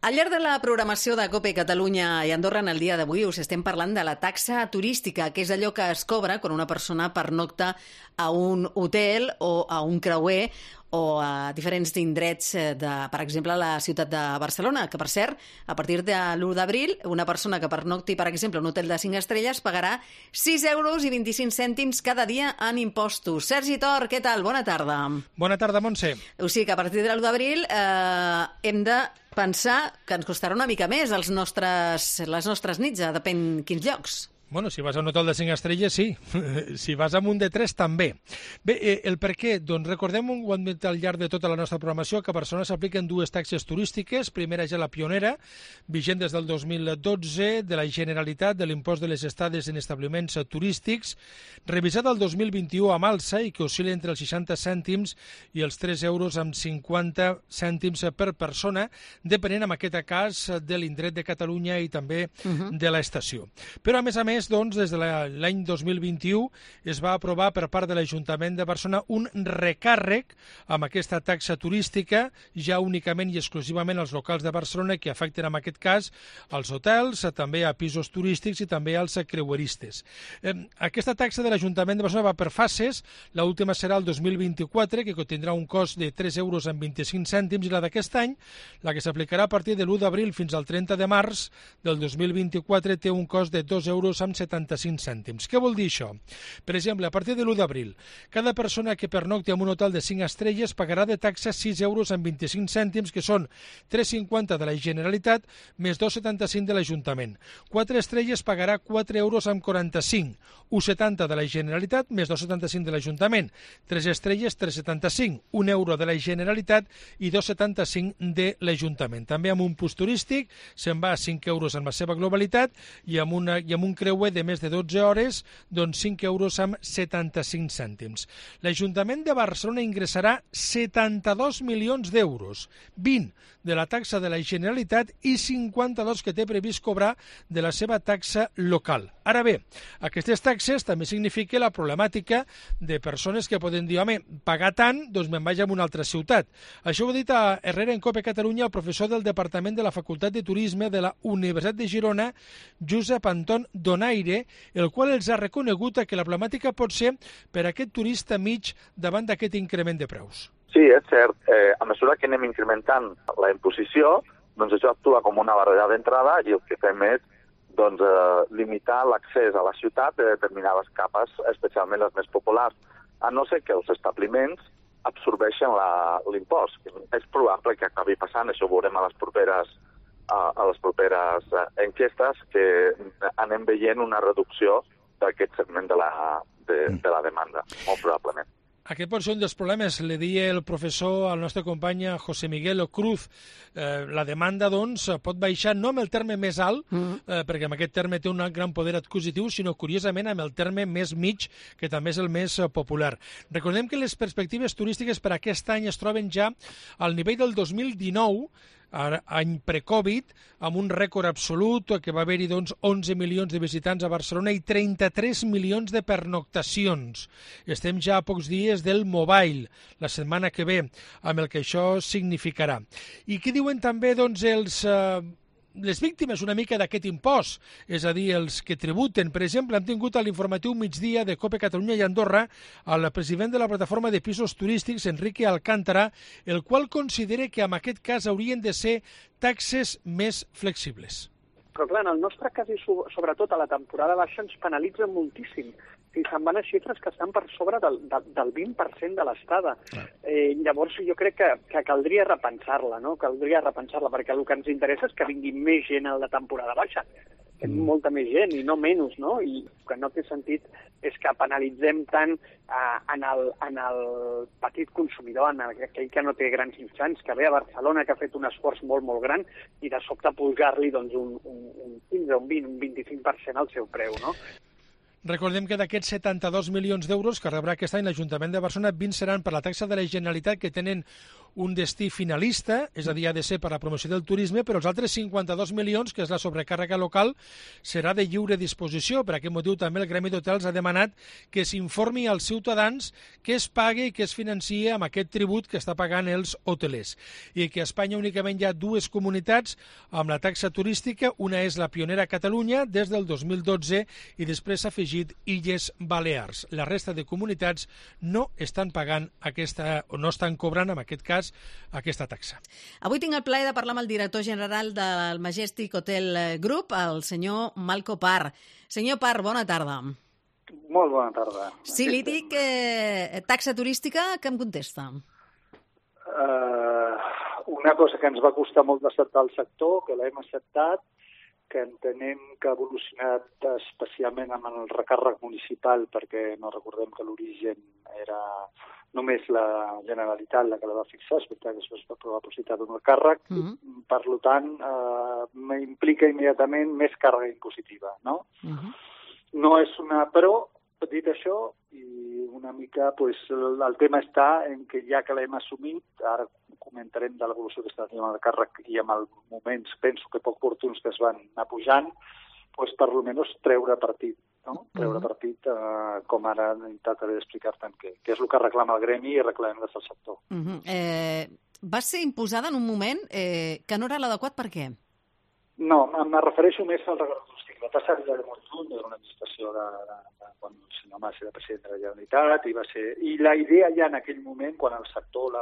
Al llarg de la programació de COPE Catalunya i Andorra en el dia d'avui us estem parlant de la taxa turística, que és allò que es cobra quan una persona pernocta a un hotel o a un creuer o a diferents indrets per exemple, a la ciutat de Barcelona, que, per cert, a partir de l'1 d'abril, una persona que pernocti, per exemple, a un hotel de 5 estrelles pagarà 6,25 € cada dia en impostos. Sergi Tor, què tal? Bona tarda. Bona tarda, Montse. O sigui que a partir de l'1 d'abril hem de pensar que ens costarà una mica més les nostres nits, depèn quins llocs. Bueno, si vas a un hotel de 5 estrelles, sí. Si vas a un de 3, també. Bé, el per què? Doncs recordem, ho hem dit al llarg de tota la nostra programació, que a Barcelona s'apliquen dues taxes turístiques. Primera ja la pionera, vigent des del 2012, de la Generalitat, de l'impost de les estades en establiments turístics, revisada el 2021 amb alça i que oscil·la entre els 60 cèntims i els 3,50 € per persona, depenent, en aquest cas, de l'indret de Catalunya i també de l'estació. Però, a més, doncs, des de l'any 2021 es va aprovar per part de l'Ajuntament de Barcelona un recàrrec amb aquesta taxa turística, ja únicament i exclusivament als locals de Barcelona, que afecten en aquest cas als hotels, també a pisos turístics i també als creueristes. Aquesta taxa de l'Ajuntament de Barcelona va per fases, l'última serà el 2024, que tindrà un cost de 3,25 € i la d'aquest any, la que s'aplicarà a partir de l'1 d'abril fins al 30 de març del 2024, té un cost de 2,75 €. Què vol dir això? Per exemple, a partir de l'1 d'abril, cada persona que pernocti en un hotel de 5 estrelles pagarà de taxa 6,25 €, que són 3,50 € de la Generalitat més 2,75 € de l'Ajuntament. 4 estrelles pagarà 4,45 €, 1,70 € de la Generalitat més 2,75 € de l'Ajuntament. 3 estrelles, 3,75 €, 1 € de la Generalitat i 2,75 € de l'Ajuntament. També amb un pus turístic se'n va a 5 € en la seva globalitat i amb un creuer de més de 12 hores, doncs 5,75 €. L'Ajuntament de Barcelona ingressarà 72 milions d'euros, 20 de la taxa de la Generalitat i 52 que té previst cobrar de la seva taxa local. Ara bé, aquestes taxes també significa la problemàtica de persones que poden dir, home, pagar tant, doncs me'n vaig a una altra ciutat. Això ho ha dit a Herrera en COPE Catalunya el professor del Departament de la Facultat de Turisme de la Universitat de Girona, Josep Anton Donaire, el qual els ha reconegut que la problemàtica pot ser per aquest turista mig davant d'aquest increment de preus. Sí, és cert. A mesura que anem incrementant la imposició, doncs això actua com una barrera d'entrada i el que fem és limitar l'accés a la ciutat de determinades capes, especialment les més populars, a no ser que els establiments absorbeixen l'impost. És probable que acabi passant, això ho veurem a les properes enquestes, que anem veient una reducció d'aquest segment de la demanda, molt probablement. Aquest pot ser un dels problemes, li deia el professor al nostre company José Miguel Cruz. La demanda, doncs, pot baixar no amb el terme més alt, perquè amb aquest terme té un gran poder adquisitiu, sinó, curiosament, amb el terme més mig, que també és el més popular. Recordem que les perspectives turístiques per aquest any es troben ja al nivell del 2019, any pre-Covid, amb un rècord absolut, que va haver-hi 11 milions de visitants a Barcelona i 33 milions de pernoctacions. Estem ja a pocs dies del Mobile, la setmana que ve, amb el que això significarà. I què diuen també les víctimes una mica d'aquest impost, és a dir, els que tributen? Per exemple, hem tingut a l'informatiu migdia de COPE Catalunya i Andorra el president de la plataforma de pisos turístics, Enrique Alcántara, el qual considera que en aquest cas haurien de ser taxes més flexibles. Però clar, en el nostre cas i sobretot a la temporada baixa ens penalitza moltíssim. Si se'n van a xifres que estan per sobre del 20% de l'estada. Llavors jo crec que caldria repensar-la, no? Caldria repensar-la, perquè el que ens interessa és que vingui més gent a la temporada baixa. Molta més gent i no menys, no? I el que no té sentit és que penalitzem tant en el petit consumidor, en aquell que no té grans mitjans, que ve a Barcelona, que ha fet un esforç molt, molt gran, i de sobte pujar-li un 15, un 20, un 25% al seu preu, no? Recordem que d'aquests 72 milions d'euros que rebrà aquest any l'Ajuntament de Barcelona, 20 seran per la taxa de la Generalitat, que tenen un destí finalista, és a dir, ha de ser per a la promoció del turisme, però els altres 52 milions, que és la sobrecàrrega local, serà de lliure disposició. Per aquest motiu també el Gremi d'Hotels ha demanat que s'informi als ciutadans que es pagui i que es financi amb aquest tribut que està pagant els hotelers. I que a Espanya únicament hi ha dues comunitats amb la taxa turística, una és la pionera Catalunya des del 2012 i després s'ha afegit Illes Balears. La resta de comunitats no estan pagant o no estan cobrant, en aquest cas, aquesta taxa. Avui tinc el plaer de parlar amb el director general del Majestic Hotel Group, el senyor Malco Parr. Senyor Parr, bona tarda. Molt bona tarda. Si li dic taxa turística, què em contesta? Una cosa que ens va costar molt d'acceptar al sector, que l'hem acceptat, que entenem que ha evolucionat especialment amb el recàrrec municipal, perquè no recordem que l'origen era només la Generalitat la que la va fixar, és veritat que es va aprovar la possibilitat d'un recàrrec, per tant, implica immediatament més càrrega impositiva, no? No és una... Però, dit això, i una mica, el tema està en que ja que l'hem assumit, ara comentarem de l'evolució que està tenint el càrrec i amb els moments, penso que poc oportuns que es van anar pujant, per almenys treure partit, no? Treure partit, com ara intentaré explicar-te'n què és el que reclama el gremi i reclamem des del sector. Va ser imposada en un moment que no era l'adequat, per què? No, me refereixo més al recàrrec turístic. Va passar ja de molt lluny, era una administració quan el senyor Mas era president de la Generalitat, i la idea ja en aquell moment, quan el sector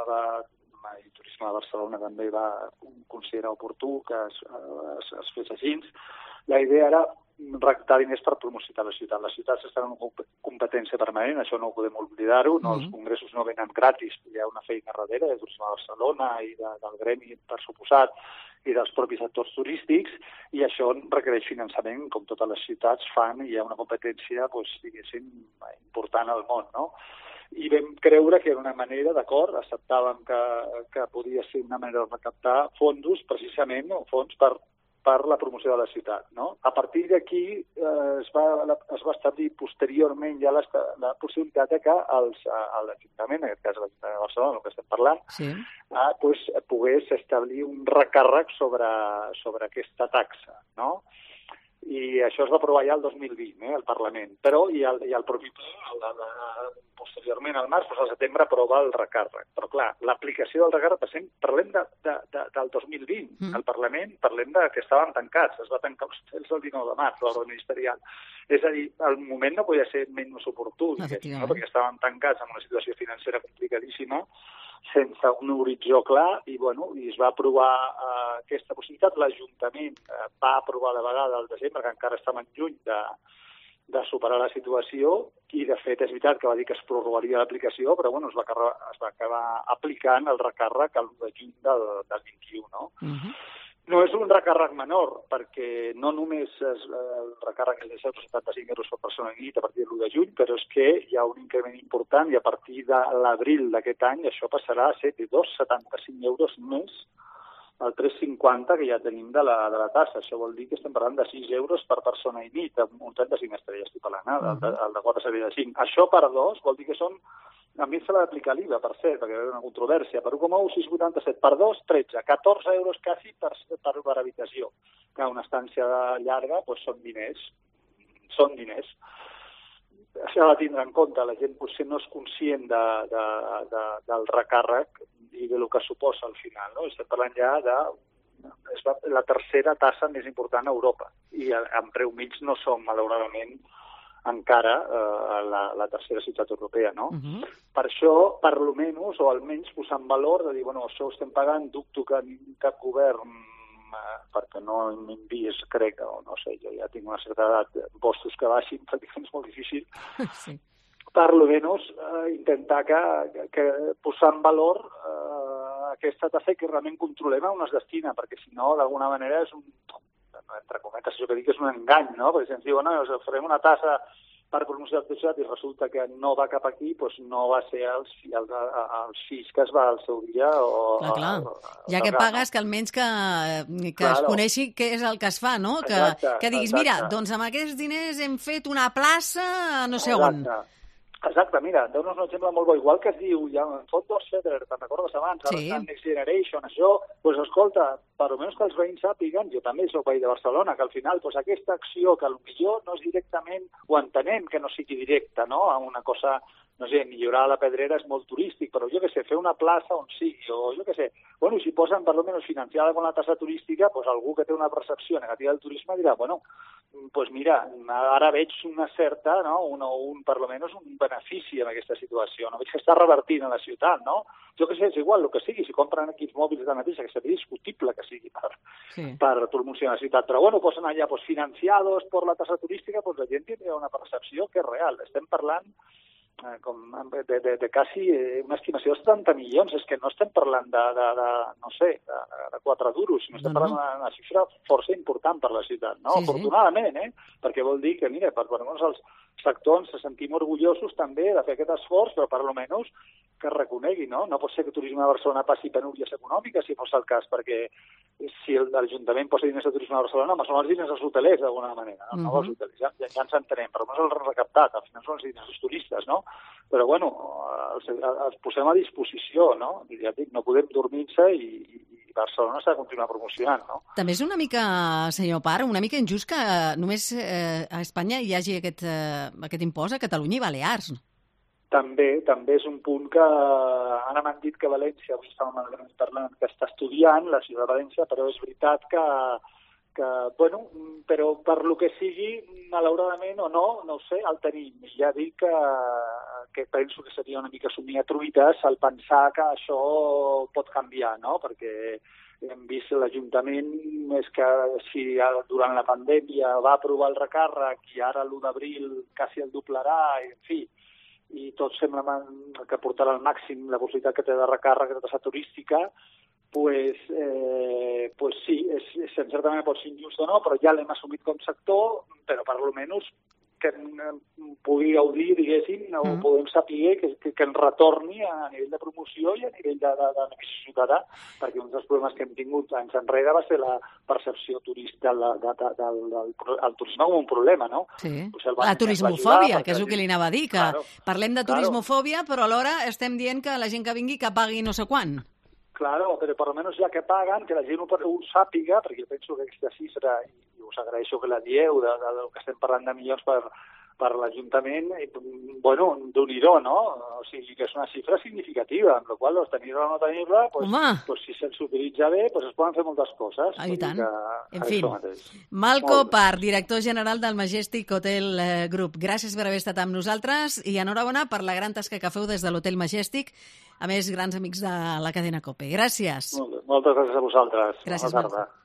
i Turisme de Barcelona també va considerar oportú que es fes així, la idea era recaptar diners per promocionar la ciutat. Les ciutats estan en competència permanent, això no ho podem oblidar-ho, els congressos no venen gratis, hi ha una feina darrere de Turisme de Barcelona i del gremi, per suposat, i dels propis actors turístics, i això requereix finançament, com totes les ciutats fan, i hi ha una competència, diguéssim, important al món, no? I vam creure que era una manera, d'acord, acceptàvem que podia ser una manera de recaptar fondos, precisament, fons per la promoció de la ciutat, no? A partir d'aquí es va establir posteriorment ja la possibilitat que l'Ajuntament, en aquest cas l'Ajuntament de Barcelona, el que estem parlant, pogués establir un recàrrec sobre aquesta taxa, no? I això es va aprovar ja el 2020, al Parlament. Però, i el propi ple, posteriorment al març, al setembre, aprova el recàrrec. Però, clar, l'aplicació del recàrrec, parlem del 2020. Al Parlament parlem que estaven tancats. Es va tancar els hotels el 19 de març, l'ordre ministerial. És a dir, el moment no podia ser menys oportú, perquè estaven tancats en una situació financera complicadíssima, sense un horitzó clar, i es va aprovar aquesta possibilitat. L'Ajuntament va aprovar la vegada al desembre, que encara estàvem lluny de superar la situació, i de fet és veritat que va dir que es prorrogaria l'aplicació, però es va acabar aplicant el recàrrec al 1 de juny del 21, no? No és un recàrrec menor, perquè no només el recàrrec és de 175 euros per persona i nit a partir de l'1 de juny, però és que hi ha un increment important i a partir de l'abril d'aquest any això passarà a ser de 2,75 euros més el 3,50 que ja tenim de la tassa. Això vol dir que estem parlant de 6 euros per persona i nit, amb un 35 estrelles, estic parlant, el de 4 seria de 5. Això per 2 vol dir que són... A mi se l'ha d'aplicar l'IVA, per cert, perquè hi ha una controvèrsia. Per 1,1687, per 2, 13, 14 euros quasi per habitació. Que una estància llarga són diners. Són diners. Això ha de tindre en compte. La gent potser no és conscient del recàrrec i del que suposa al final, no? Estem parlant ja és la tercera tassa més important a Europa. I en preu mig no som, malauradament, encara la tercera ciutat europea, no? Per això, per almenys, o almenys posar en valor de dir, això ho estem pagant, dubto que cap govern, perquè no m'envies, crec, o no sé, jo ja tinc una certa edat, impostos que baixin, perquè és molt difícil, per almenys intentar que posar en valor aquesta tassa que realment controlem on es destina, perquè si no, d'alguna manera és un... entre cometes, això que dic és un engany, no? Perquè si ens diuen, farem una tassa per promocionar la ciutat i resulta que no va cap aquí, no va ser els fills que es va al seu dia. Clar. Ja que pagues, que almenys que es coneixi què és el que es fa, no? Que diguis, mira, doncs amb aquests diners hem fet una plaça no sé on. Exacte, mira, dones un exemple molt bo, igual que es diu, ja en Football Center, te'n recordes abans, ara està Next Generation, això, doncs escolta, per almenys que els veïns sàpiguen, jo també soc veí de Barcelona, que al final doncs, aquesta acció que potser no és directament, ho entenem que no sigui directa, no?, a una cosa, no sé, millorar la Pedrera és molt turístic, però jo què sé, fer una plaça on sigui, o jo què sé, bueno, si posen per lo menos financiada con la tasa turística, doncs algú que té una percepció negativa del turisme dirà, bueno, pues mira, ara veig una certa, no?, per lo menos un benefici en aquesta situació, no veig que està revertint a la ciutat, no? Jo què sé, és igual, el que sigui, si compren equips mòbils de mateixa, que seria discutible que sigui per promocionar la ciutat, però bueno, posen allà pues, financiados por la tasa turística, pues la gent tindria una percepció que és real. Estem parlant de quasi una estimació de 70 milions, és que no estem parlant no sé, de 4 duros, sinó estem parlant d'una xifra força important per la ciutat, no? Afortunadament, perquè vol dir que, mira, per almenys els sectors ens sentim orgullosos també de fer aquest esforç, però per almenys que es reconegui, no? No pot ser que el turisme de Barcelona passi penúries econòmiques, si fos el cas, perquè si l'Ajuntament posa diners de turisme de Barcelona, són els diners dels hotelers, d'alguna manera, no els hotelers, ja ens entenem, però no els recaptat, al final són els diners dels turistes, no? Però, bueno, els posem a disposició, no? Ja dic, no podem dormir-se i Barcelona s'ha de continuar promocionant, no? També és una mica, senyor Parr, una mica injust que només a Espanya hi hagi aquest impost a Catalunya i Balears, no? També és un punt que ara m'han dit que València, avui estàvem parlant, que està estudiant, la ciutat de València, però és veritat que bueno, però per lo que sigui, malauradament o no ho sé, el tenim. I ja dic que penso que seria una mica somniar truites al pensar que això pot canviar, no? Perquè hem vist l'Ajuntament, és que si durant la pandèmia va aprovar el recàrrec i ara l'1 d'abril quasi el doblarà, en fi, i tot sembla que portarà al màxim la possibilitat que té de recàrrec de tassa turística, pues sí, en certa manera pot ser injust o no, però ja l'hem assumit com sector, però per almenys que pugui gaudir, diguéssim, o podem saber que ens retorni a nivell de promoció i a nivell de benefici ciutadà, perquè un dels problemes que hem tingut anys enrere va ser la percepció turística del turisme com un problema, no? Sí, la turismofòbia, que és el que li anava a dir, que parlem de turismofòbia, però alhora estem dient que la gent que vingui que pagui no sé quant. Claro, però per almenys ja que paguen, que la gent ho sàpiga, perquè jo penso que aquesta xifra, i us agraeixo que la dieu, del que estem parlant de milions per l'Ajuntament, bueno, Déu-n'hi-do, no? O sigui, que és una xifra significativa, amb la qual cosa, tenir-la o no tenir-la, pues, si se'ls utilitza bé, pues es poden fer moltes coses. I tant. En fi, Malco Parr, director general del Majestic Hotel Group. Gràcies per haver estat amb nosaltres i enhorabona per la gran tasca que feu des de l'Hotel Majestic, a més, grans amics de la cadena COPE. Gràcies. Moltes gràcies a vosaltres. Gràcies. Bona tarda.